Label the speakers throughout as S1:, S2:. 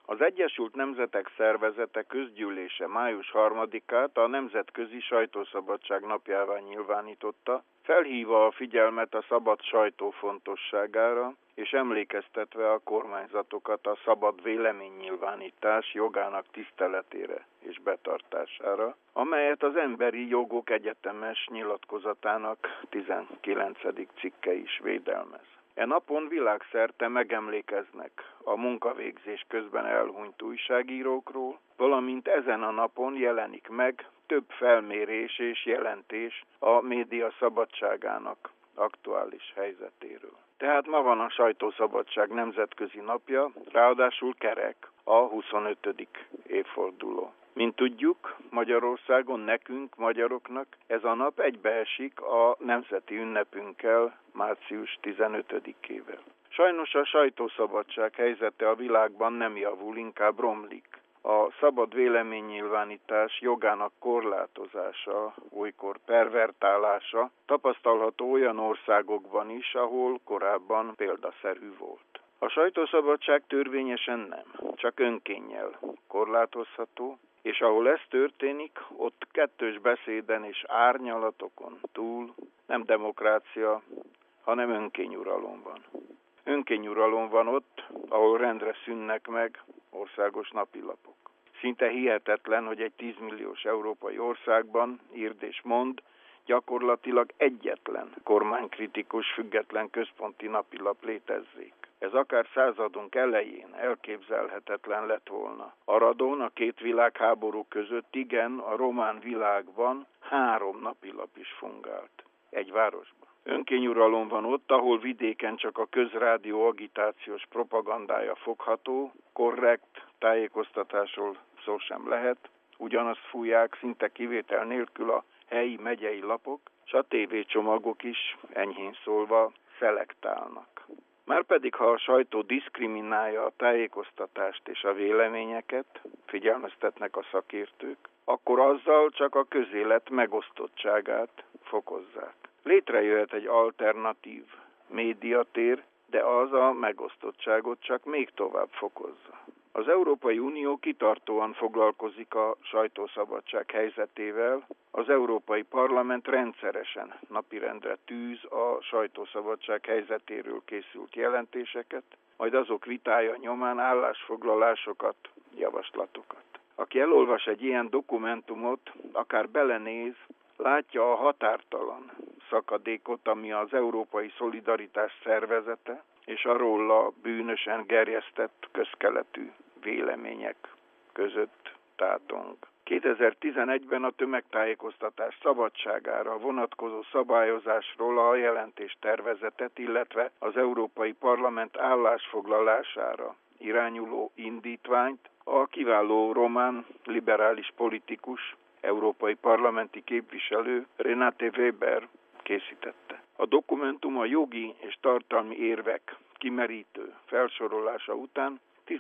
S1: Az Egyesült Nemzetek Szervezete közgyűlése május 3-át a Nemzetközi Sajtószabadság napjává nyilvánította, felhívva a figyelmet a szabad sajtó fontosságára, és emlékeztetve a kormányzatokat a szabad véleménynyilvánítás jogának tiszteletére és betartására, amelyet az Emberi Jogok Egyetemes nyilatkozatának 19. cikke is védelmez. E napon világszerte megemlékeznek a munkavégzés közben elhunyt újságírókról, valamint ezen a napon jelenik meg több felmérés és jelentés a média szabadságának aktuális helyzetéről. Tehát ma van a sajtószabadság nemzetközi napja, ráadásul kerek, a 25. évforduló. Mint tudjuk, Magyarországon nekünk, magyaroknak ez a nap egybeesik a nemzeti ünnepünkkel, március 15-ével. Sajnos a sajtószabadság helyzete a világban nem javul, inkább romlik. A szabad véleménynyilvánítás jogának korlátozása, olykor pervertálása tapasztalható olyan országokban is, ahol korábban példaszerű volt. A sajtószabadság törvényesen nem, csak önkénnyel korlátozható, és ahol ez történik, ott kettős beszéden és árnyalatokon túl nem demokrácia, hanem önkényuralom van. Önkényuralom van ott, ahol rendre szűnnek meg országos napilapok. Szinte hihetetlen, hogy egy 10 milliós európai országban, írd és mond, gyakorlatilag egyetlen kormánykritikus, független központi napilap létezzék. Ez akár századunk elején elképzelhetetlen lett volna. Aradon a két világháború között igen, a román világban 3 napilap is fungált. Egy városban. Önkényuralom van ott, ahol vidéken csak a közrádió agitációs propagandája fogható, korrekt tájékoztatásról szó sem lehet, ugyanazt fújják szinte kivétel nélkül a helyi megyei lapok, és a tévécsomagok is, enyhén szólva, szelektálnak. Márpedig, ha a sajtó diszkriminálja a tájékoztatást és a véleményeket, figyelmeztetnek a szakértők, akkor azzal csak a közélet megosztottságát fokozzák. Létrejöhet egy alternatív médiatér, de az a megosztottságot csak még tovább fokozza. Az Európai Unió kitartóan foglalkozik a sajtószabadság helyzetével, az Európai Parlament rendszeresen napirendre tűz a sajtószabadság helyzetéről készült jelentéseket, majd azok vitája nyomán állásfoglalásokat, javaslatokat. Aki elolvas egy ilyen dokumentumot, akár belenéz, látja a határtalan szakadékot, ami az Európai Szolidaritás Szervezete és a róla bűnösen gerjesztett közkeletű vélemények között tátong. 2011-ben a tömegtájékoztatás szabadságára vonatkozó szabályozásról a jelentéstervezetet, illetve az Európai Parlament állásfoglalására irányuló indítványt a kiváló román liberális politikus, európai parlamenti képviselő Renate Weber készítette. A dokumentum a jogi és tartalmi érvek kimerítő felsorolása után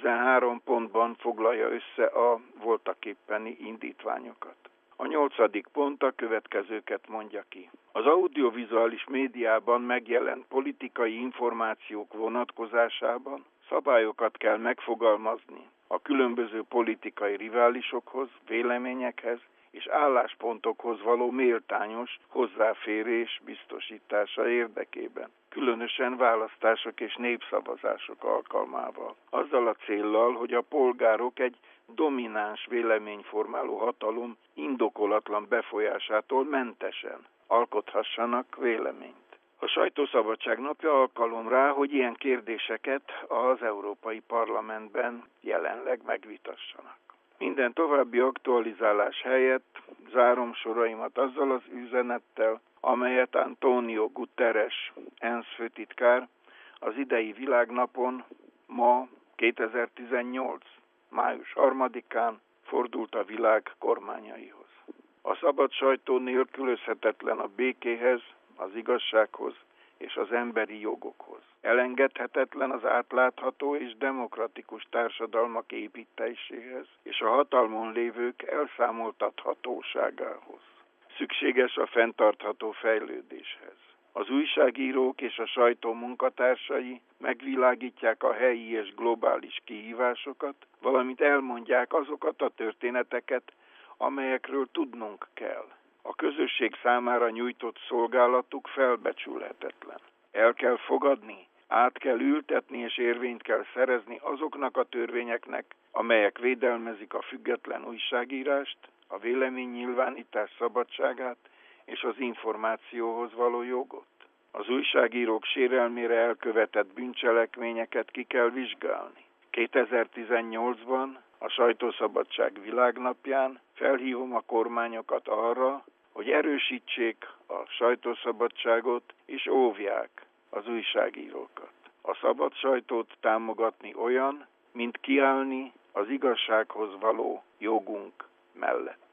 S1: 13 pontban foglalja össze a voltaképpeni indítványokat. A 8. pont a következőket mondja ki. Az audiovizuális médiában megjelent politikai információk vonatkozásában szabályokat kell megfogalmazni a különböző politikai riválisokhoz, véleményekhez és álláspontokhoz való méltányos hozzáférés biztosítása érdekében, különösen választások és népszavazások alkalmával. Azzal a céllal, hogy a polgárok egy domináns véleményformáló hatalom indokolatlan befolyásától mentesen alkothassanak véleményt. A sajtószabadság napja alkalom rá, hogy ilyen kérdéseket az Európai Parlamentben jelenleg megvitassanak. Minden további aktualizálás helyett zárom soraimat azzal az üzenettel, amelyet António Guterres, ENSZ főtitkár az idei világnapon ma 2018. május 3-án fordult a világ kormányaihoz. A szabad sajtó nélkülözhetetlen a békéhez, az igazsághoz és az emberi jogokhoz. Elengedhetetlen az átlátható és demokratikus társadalmak építéséhez és a hatalmon lévők elszámoltathatóságához. Szükséges a fenntartható fejlődéshez. Az újságírók és a sajtó munkatársai megvilágítják a helyi és globális kihívásokat, valamint elmondják azokat a történeteket, amelyekről tudnunk kell. A közösség számára nyújtott szolgálatuk felbecsülhetetlen. El kell fogadni, át kell ültetni és érvényt kell szerezni azoknak a törvényeknek, amelyek védelmezik a független újságírást, a véleménynyilvánítás szabadságát és az információhoz való jogot. Az újságírók sérelmére elkövetett bűncselekményeket ki kell vizsgálni. 2018-ban, a Sajtószabadság világnapján felhívom a kormányokat arra, hogy erősítsék a sajtószabadságot és óvják az újságírókat. A szabad sajtót támogatni olyan, mint kiállni az igazsághoz való jogunk mellett.